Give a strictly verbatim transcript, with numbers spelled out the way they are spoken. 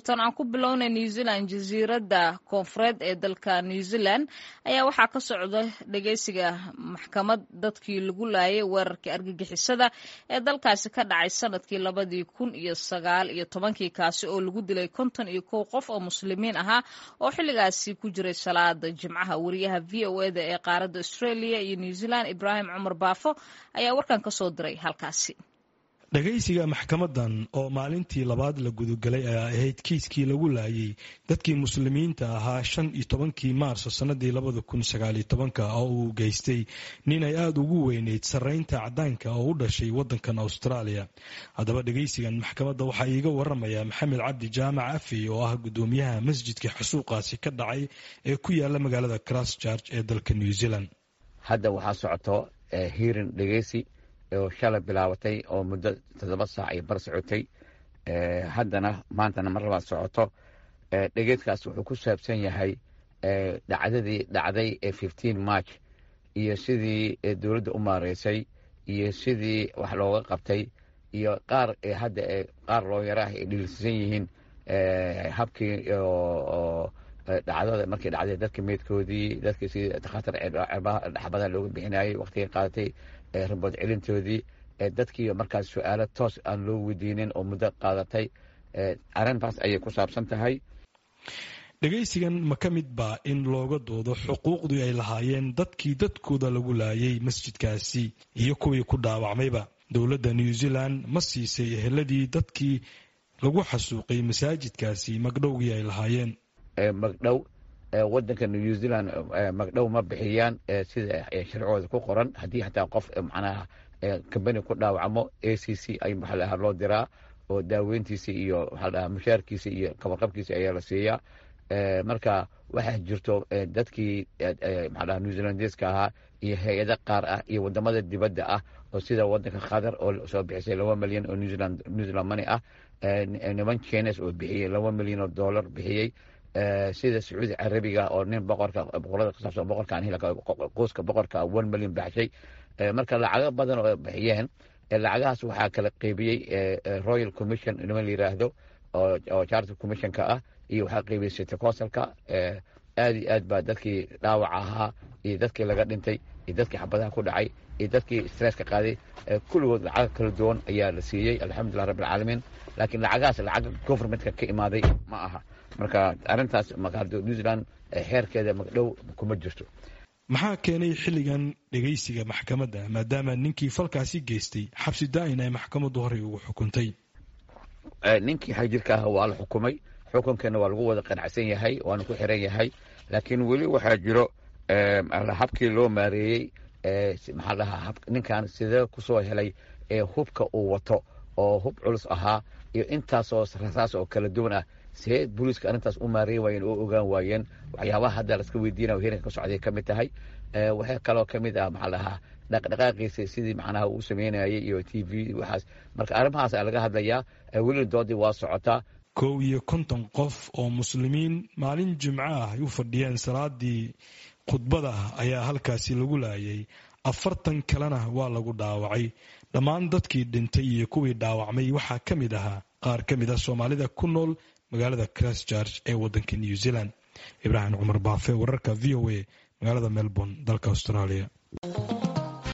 tan aan ku bilownay New Zealand jasiiradda koonfureed ee dalka New Zealand ayaa waxaa ka socda dhageysiga maxkamad dadkii lagu laayay weerarkii argagixisada ee dalkaasi ka dhacay sanadkii labadii kun iyo sagaal iyo tobankii kaasi oo lagu dilay konton iyo kow qof oo muslimiin ahaa oo xilligaasi ku jiray salaada jimcaha. wariyaha V O A da ee qaaradda Australia iyo New Zealand Ibrahim Cumar Baafo ayaa warkan ka soo diray halkaasi. dhagaysiga maxkamadan oo maalintii labaad la gudagalay ayaa ahayd kiiskii lagu laayay dadkii muslimiinta ahaa shan iyo tobankii maarso sanadii labada kun sagaal iyo tobanka oo uu geystay nin ay aada ugu weyneyd sarreynta caddaanka oo u dhashay waddankan Australia. haddaba dhagaysigan maxkamadda waxaa iiga waramaya maxamed cabdi jaamac afi oo ah guddoomiyaha masjidka xasuuqaasi ka dhacay ee ku yaala magaalada Christchurch ee dalka New Zealand. hadda waxaa socoto hearing dhagaysi oo shalay bilaabatay oo muddo toddoba saac iyo bar socotay haddana maantana mar labaad socoto. dhegeyskaas wuxuu ku saabsan yahay dhacdadii dhacday ee fifteen march iyo sidii dowladda u maareysay iyo sidii wax looga qabtay iyo qaar hadda qaar looyaraah ay dhilisan yihiin habkii oo dhacdada markay dhacday dadka meydkoodii dadkii sidii takhatar dhaxbadan looga bixinayay waqtigay qaadatay ribood celintoodii dadkii markaas su-aalo toos aan loo weydiinin oo muddo qaadatay arrintaas ayay ku saabsan tahay. dhagaysigan ma ka mid baa in looga doodo xuquuqdii ay lahaayeen dadkii dadkooda lagu laayay masjidkaasi iyo kuwii ku dhaawacmayba? dowladda New Zealand ma siisay eheladii dadkii lagu xasuuqay masaajidkaasi magdhowgii ay lahaayeen? magdhow wadanka New Zealand magdhow ma bixiyaan sida sharcooda ku qoran. haddii xataa qof macnaha kambani ku dhaawacmo A C C ay maxaa lahaa loo diraa oo daaweyntiisa iyo maxaa lahaa mushaarkiisa iyo kabarqabkiisa ayaa la siiyaa. marka waxaa jirto dadkii maxaa lahaa New Zealandeska ahaa iyo hay-ada qaar ah iyo wadamada dibadda ah oo sida wadanka Qatar oo soo bixisay laba milyan oo New Zealand New Zealand money ah, niman Chinese oo bixiyay laba milyan oo dollar bixiyay, sida Sacuudi Carabiga oo nin boqorka boqorada ka saabsan boqorka aan hilka qoyska boqorka one million baxshay. marka lacago badan oo bixiyeen lacagahaas waxaa kala qaybiyay Royal Commission inama la yiraahdo oo Charter Commission ka ah iyo waxaa qaybiyay City Council-ka. aad iyo aad baa dadkii dhaawac ahaa iyo dadkii laga dhintay iyo dadkii xabadaha ku dhacay iyo dadkii stresska qaaday kulligood lacag kala duwan ayaa la siiyey alxamdulilah rabbil caalamiin. laakiin lacagahaas lacag governmentka ka imaaday ma aha. marka arrintaas maqaardo New Zealand xeerkeeda magdhow kuma jirto. maxaa keenay xilligan dhagaysiga maxkamadda maadaama ninkii falkaasi geystay xabsi daa'in ay maxkamaddu horey ugu xukuntay? ninkii xajirka ah waa la xukumay, xukunkeena waa lagu wada qanacsan yahay waana ku xiran yahay. laakiin weli waxaa jiro habkii loo maareeyey maxaa lahaa ninkan sidee kusoo helay hubka uu wato oo hub culus ahaa iyo intaasoo rasaas oo kala duwan ah, see booliiska arrintaas u maareyn waayeen oo ogaan waayeen. waxyaabaha hadda laska weydiinayo heeranka ka socday ka mid tahay. waxaa kaloo ka mid ah maxaa lahaa dhaqdhaqaaqiisa sidii macnaha uu sameynayay iyo T V waxaas. marka arrimahaas ayaa laga hadlayaa. weli doodii waa socotaa. kow iyo konton qof oo muslimiin maalin jimco ah ay u fadhiyeen salaadii khudbada ayaa halkaasi lagu laayay, afartan kalena waa lagu dhaawacay. dhammaan dadkii dhintay iyo kuwii dhaawacmay waxaa ka mid ahaa qaar ka mid ah Soomaalida ku nool magaalada Christchurch ee waddanka New Zealand. Ibrahim Cumar Baafe, wararka V O A, magaalada Melbourne, dalka Australia.